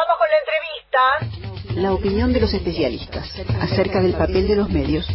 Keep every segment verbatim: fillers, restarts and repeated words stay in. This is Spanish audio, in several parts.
vamos con la entrevista. La opinión de los especialistas acerca del papel de los medios.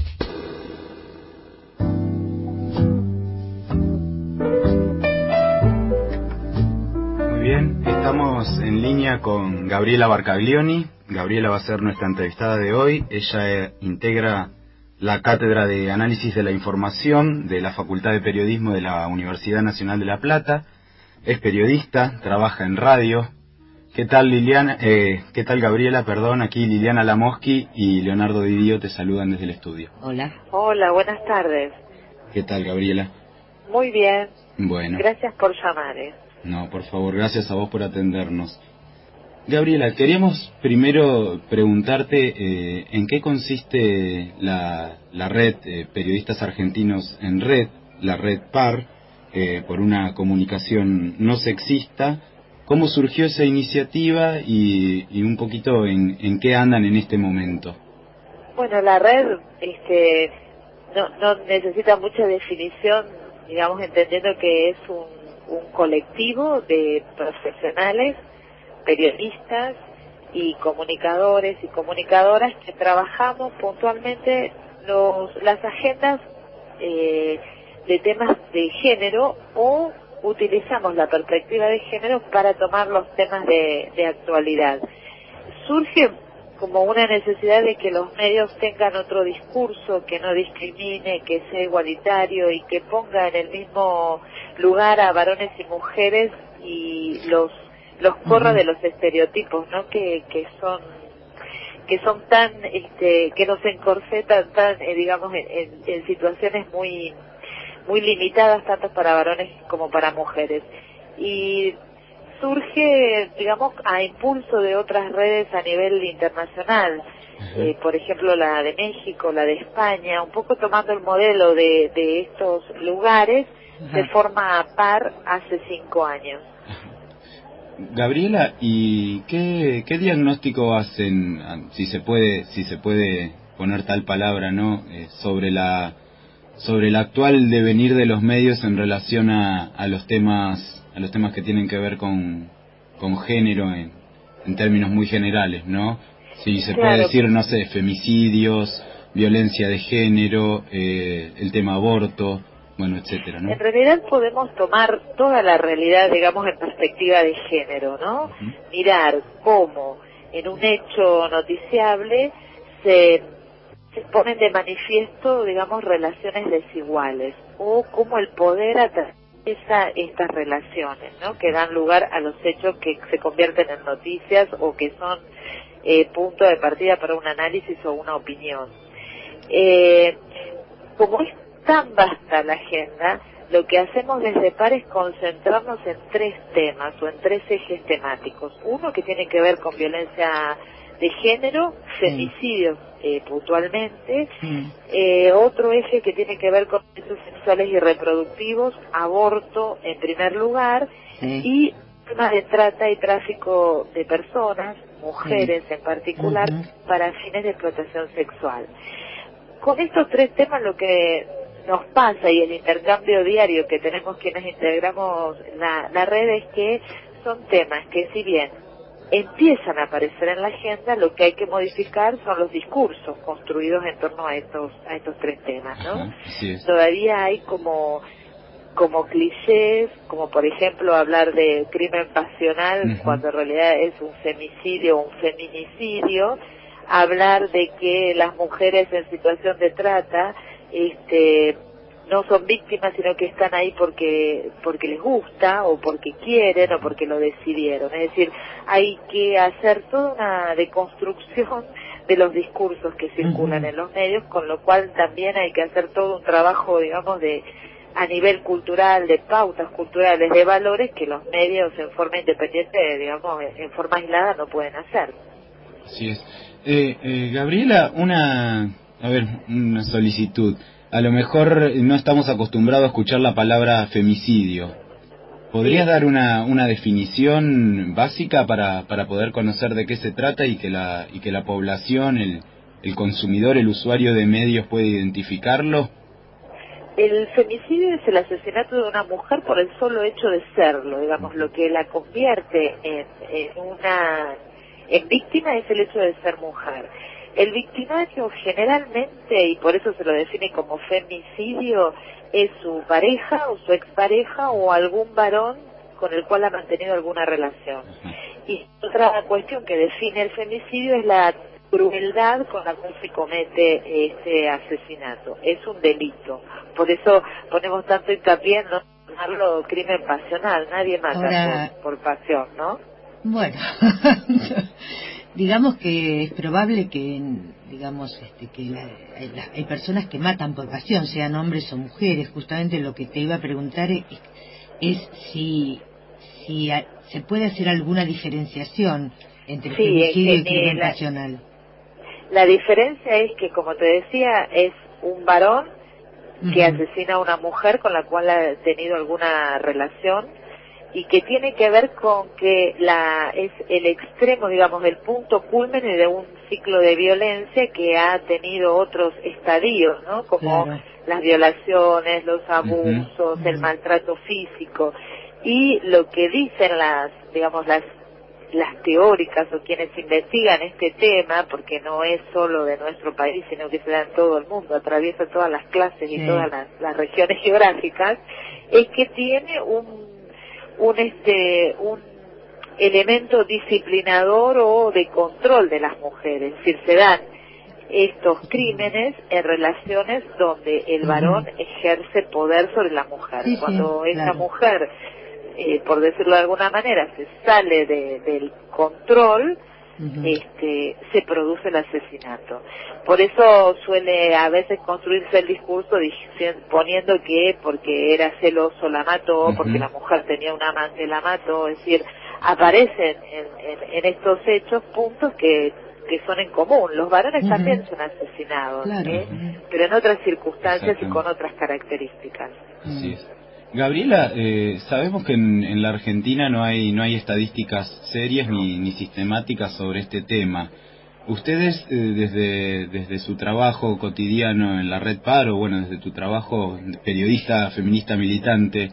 Muy bien, estamos en línea con Gabriela Barcaglioni. Gabriela va a ser nuestra entrevistada de hoy. Ella eh, integra la Cátedra de Análisis de la Información de la Facultad de Periodismo de la Universidad Nacional de La Plata. Es periodista, trabaja en radio. ¿Qué tal, Liliana? Eh, ¿Qué tal, Gabriela? Perdón, aquí Liliana Lamosky y Leonardo Didio te saludan desde el estudio. Hola. Hola, buenas tardes. ¿Qué tal, Gabriela? Muy bien. Bueno. Gracias por llamar. ¿eh? No, por favor, gracias a vos por atendernos. Gabriela, queríamos primero preguntarte eh, en qué consiste la, la red eh, Periodistas Argentinos en Red, la red P A R, eh, por una comunicación no sexista. ¿Cómo surgió esa iniciativa y, y un poquito en, en qué andan en este momento? Bueno, la red este, no, no necesita mucha definición, digamos, entendiendo que es un, un colectivo de profesionales, periodistas y comunicadores y comunicadoras que trabajamos puntualmente los, las agendas eh, de temas de género o utilizamos la perspectiva de género para tomar los temas de, de actualidad. Surge como una necesidad de que los medios tengan otro discurso que no discrimine, que sea igualitario y que ponga en el mismo lugar a varones y mujeres y los los corra de los estereotipos, ¿no? Que que son que son tan este que nos encorsetan tan eh, digamos en, en, en situaciones muy muy limitadas tanto para varones como para mujeres. Y surge, digamos, a impulso de otras redes a nivel internacional, eh, por ejemplo la de México, la de España, un poco tomando el modelo de, de estos lugares. Ajá. Se forma P A R hace cinco años. Gabriela, ¿y qué, qué diagnóstico hacen, si se puede, si se puede poner tal palabra, no, eh, sobre la sobre el actual devenir de los medios en relación a, a los temas a los temas que tienen que ver con con género en, en términos muy generales, ¿no? Si se Claro. puede decir, no sé, femicidios, violencia de género, eh, el tema aborto, bueno, etcétera, ¿no? En realidad podemos tomar toda la realidad, digamos, en perspectiva de género, ¿no? Uh-huh. Mirar cómo en un hecho noticiable se, se ponen de manifiesto, digamos, relaciones desiguales o cómo el poder atraviesa estas relaciones, ¿no? Que dan lugar a los hechos que se convierten en noticias o que son eh, punto de partida para un análisis o una opinión. Eh, como es tan vasta la agenda, lo que hacemos desde P A R es concentrarnos en tres temas o en tres ejes temáticos. Uno que tiene que ver con violencia de género, femicidios eh, puntualmente, mm. eh, otro eje que tiene que ver con derechos sexuales y reproductivos, aborto en primer lugar, sí. Y temas de trata y tráfico de personas, mujeres sí. En particular, uh-huh. Para fines de explotación sexual. Con estos tres temas lo que nos pasa y el intercambio diario que tenemos quienes integramos la, la red es que son temas que si bien empiezan a aparecer en la agenda, lo que hay que modificar son los discursos construidos en torno a estos a estos tres temas, ¿no? Ajá, sí es. Todavía hay como como clichés, como por ejemplo hablar de crimen pasional, uh-huh. Cuando en realidad es un femicidio o un feminicidio, hablar de que las mujeres en situación de trata este no son víctimas, sino que están ahí porque porque les gusta o porque quieren o porque lo decidieron. Es decir, hay que hacer toda una deconstrucción de los discursos que circulan uh-huh. En los medios, con lo cual también hay que hacer todo un trabajo, digamos, de a nivel cultural, de pautas culturales, de valores que los medios en forma independiente, digamos, en forma aislada no pueden hacer. Así es. Eh, eh, Gabriela, una, a ver, una solicitud. A lo mejor no estamos acostumbrados a escuchar la palabra femicidio. ¿Podrías sí. dar una, una definición básica para, para poder conocer de qué se trata y que la, y que la población, el, el consumidor, el usuario de medios puede identificarlo? El femicidio es el asesinato de una mujer por el solo hecho de serlo, digamos, lo que la convierte en, en una En víctima es el hecho de ser mujer. El victimario generalmente, y por eso se lo define como femicidio, es su pareja o su expareja o algún varón con el cual ha mantenido alguna relación. Y otra cuestión que define el femicidio es la crueldad con la cual se comete este asesinato. Es un delito. Por eso ponemos tanto hincapié en no llamarlo crimen pasional. Nadie mata Ahora, por, por pasión, ¿no? Bueno, digamos que es probable que, digamos, este, que la, la, hay personas que matan por pasión, sean hombres o mujeres. Justamente lo que te iba a preguntar es, es si, si a, se puede hacer alguna diferenciación entre sí, femicidio es y crimen la, pasional. La diferencia es que, como te decía, es un varón que uh-huh. asesina a una mujer con la cual ha tenido alguna relación y que tiene que ver con que la es el extremo, digamos, el punto culmen de un ciclo de violencia que ha tenido otros estadios, ¿no? Como claro. las violaciones, los abusos, uh-huh. el maltrato físico. Y lo que dicen las, digamos, las las teóricas o quienes investigan este tema, porque no es solo de nuestro país, sino que se da en todo el mundo, atraviesa todas las clases y sí. todas las, las regiones geográficas, es que tiene un un este un elemento disciplinador o de control de las mujeres, es decir, se dan estos crímenes en relaciones donde el varón uh-huh. ejerce poder sobre la mujer. Sí, Cuando sí, esa claro. mujer Eh, por decirlo de alguna manera, se sale de, del control, uh-huh. este, se produce el asesinato. Por eso suele a veces construirse el discurso diciendo, poniendo que porque era celoso la mató, uh-huh. porque la mujer tenía un amante la mató, es decir, aparecen en, en, en estos hechos puntos que que son en común. Los varones uh-huh. también son asesinados, claro. ¿eh? uh-huh. pero en otras circunstancias y con otras características. Así es. Gabriela, eh, sabemos que en, en la Argentina no hay no hay estadísticas serias ni, ni sistemáticas sobre este tema. Ustedes, eh, desde desde su trabajo cotidiano en la Red Paro, bueno, desde tu trabajo de periodista feminista militante,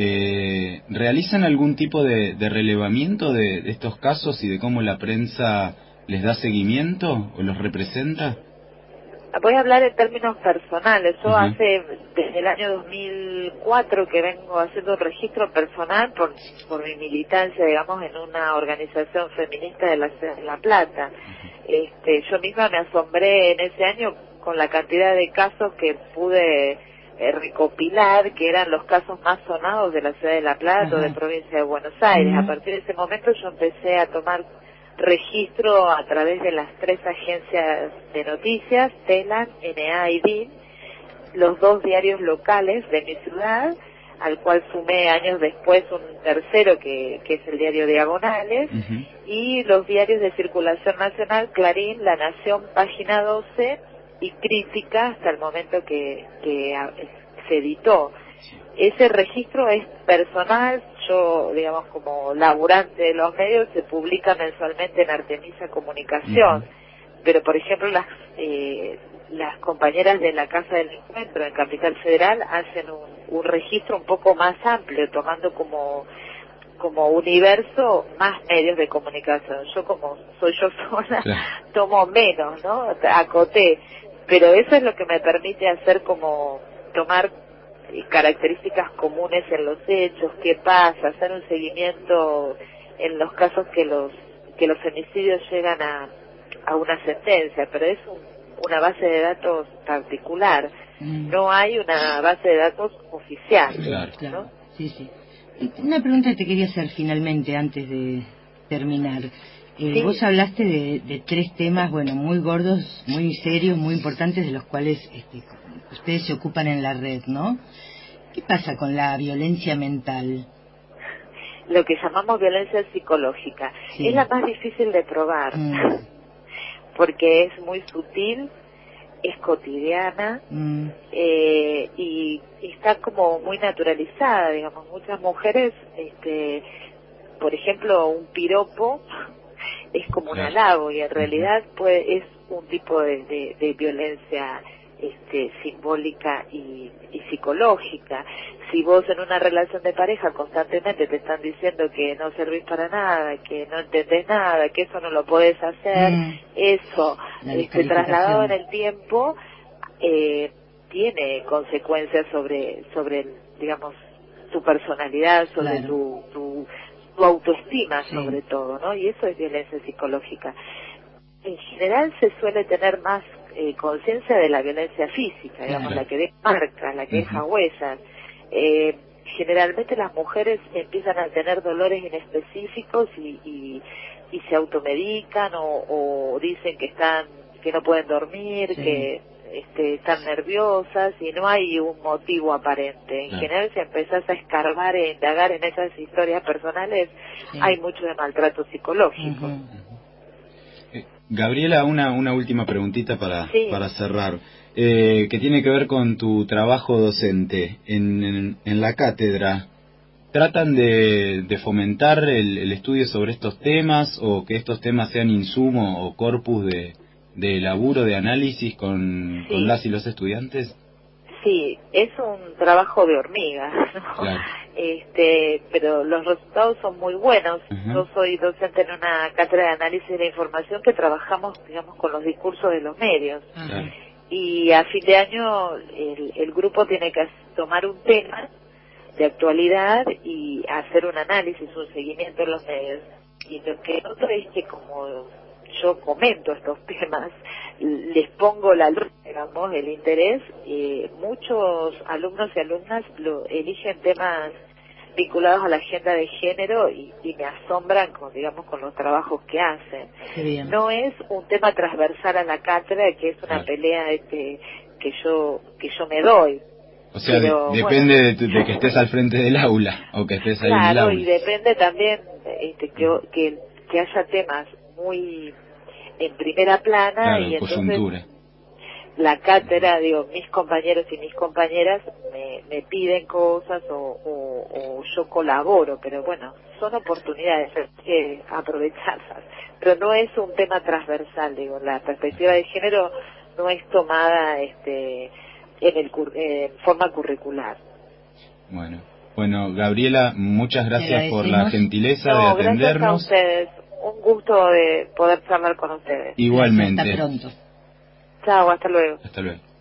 eh, ¿realizan algún tipo de, de relevamiento de, de estos casos y de cómo la prensa les da seguimiento o los representa? Voy a hablar en términos personales. Yo uh-huh. hace, desde el año dos mil cuatro que vengo haciendo un registro personal por, por mi militancia, digamos, en una organización feminista de la ciudad de La Plata. Uh-huh. Este, yo misma me asombré en ese año con la cantidad de casos que pude eh, recopilar, que eran los casos más sonados de la ciudad de La Plata uh-huh. o de provincia de Buenos Aires. Uh-huh. A partir de ese momento yo empecé a tomar registro a través de las tres agencias de noticias, TELAN, N A y D I N, los dos diarios locales de mi ciudad, al cual sumé años después un tercero que, que es el diario Diagonales, uh-huh. y los diarios de circulación nacional, Clarín, La Nación, Página doce y Crítica, hasta el momento que, que se editó. Ese registro es personal. Yo, digamos, como laburante de los medios, se publica mensualmente en Artemisa Comunicación, uh-huh. pero por ejemplo las eh, las compañeras de la Casa del Encuentro en Capital Federal hacen un, un registro un poco más amplio, tomando como como universo más medios de comunicación. Yo, como soy yo sola, claro. tomo menos, ¿no? Acoté, pero eso es lo que me permite hacer, como tomar características comunes en los hechos, qué pasa, hacer un seguimiento en los casos que los que los femicidios llegan a, a una sentencia, pero es un, una base de datos particular, mm. no hay una base de datos oficial. Claro, claro. ¿no? Sí, sí. Una pregunta que te quería hacer finalmente antes de terminar. Eh, sí. Vos hablaste de, de tres temas, bueno, muy gordos, muy serios, muy importantes, de los cuales este, ustedes se ocupan en la red, ¿no? ¿Qué pasa con la violencia mental? Lo que llamamos violencia psicológica. Sí. Es la más difícil de probar, mm. porque es muy sutil, es cotidiana, mm. eh, y, y está como muy naturalizada, digamos. Muchas mujeres, este, por ejemplo, un piropo es como un halago, y en realidad pues es un tipo de, de, de violencia este, simbólica y, y psicológica. Si vos en una relación de pareja constantemente te están diciendo que no servís para nada, que no entendés nada, que eso no lo podés hacer, mm. eso este, trasladado en el tiempo eh, tiene consecuencias sobre, sobre digamos, tu personalidad, sobre claro. tu, tu, tu autoestima, sí. sobre todo, ¿no? Y eso es violencia psicológica. En general se suele tener más eh, conciencia de la violencia física, digamos, claro. la que deja marcas, la que uh-huh. deja huellas. Eh, generalmente las mujeres empiezan a tener dolores inespecíficos y, y, y se automedican o, o dicen que están, que no pueden dormir, sí. que este, están nerviosas y no hay un motivo aparente. En claro. general, si empezás a escarbar e indagar en esas historias personales, sí. hay mucho de maltrato psicológico. Uh-huh. Gabriela, una, una última preguntita para, sí. para cerrar, eh, que tiene que ver con tu trabajo docente en, en, en la cátedra. ¿Tratan de, de fomentar el, el estudio sobre estos temas o que estos temas sean insumo o corpus de, de laburo, de análisis con, sí. con las y los estudiantes? Sí, es un trabajo de hormiga, ¿no? Claro. Este, pero los resultados son muy buenos. Uh-huh. Yo soy docente en una cátedra de análisis de la información que trabajamos, digamos, con los discursos de los medios. Uh-huh. Y a fin de año el, el grupo tiene que tomar un tema de actualidad y hacer un análisis, un seguimiento en los medios. Y lo que noto es que como yo comento estos temas, les pongo la luz, digamos, el interés, eh, muchos alumnos y alumnas lo eligen temas vinculados a la agenda de género y, y me asombran con, digamos, con los trabajos que hacen. Qué bien. No es un tema transversal a la cátedra, que es una pelea este, que yo que yo me doy. O sea, Pero, de, depende bueno, de, tu, de que estés al frente del aula o que estés ahí claro, en el aula. Claro, y depende también este, que, que, que haya temas muy en primera plana claro, y entonces coyuntura. La cátedra, digo, mis compañeros y mis compañeras me, me piden cosas o, o, o yo colaboro, pero bueno, son oportunidades, hay que aprovecharlas, pero no es un tema transversal, digo, la perspectiva de género no es tomada este en el en forma curricular. Bueno, bueno, Gabriela, muchas gracias por la gentileza no, de atendernos. Gracias a ustedes, un gusto de poder charlar con ustedes. Igualmente. Hasta pronto. Chao, hasta luego. Hasta luego.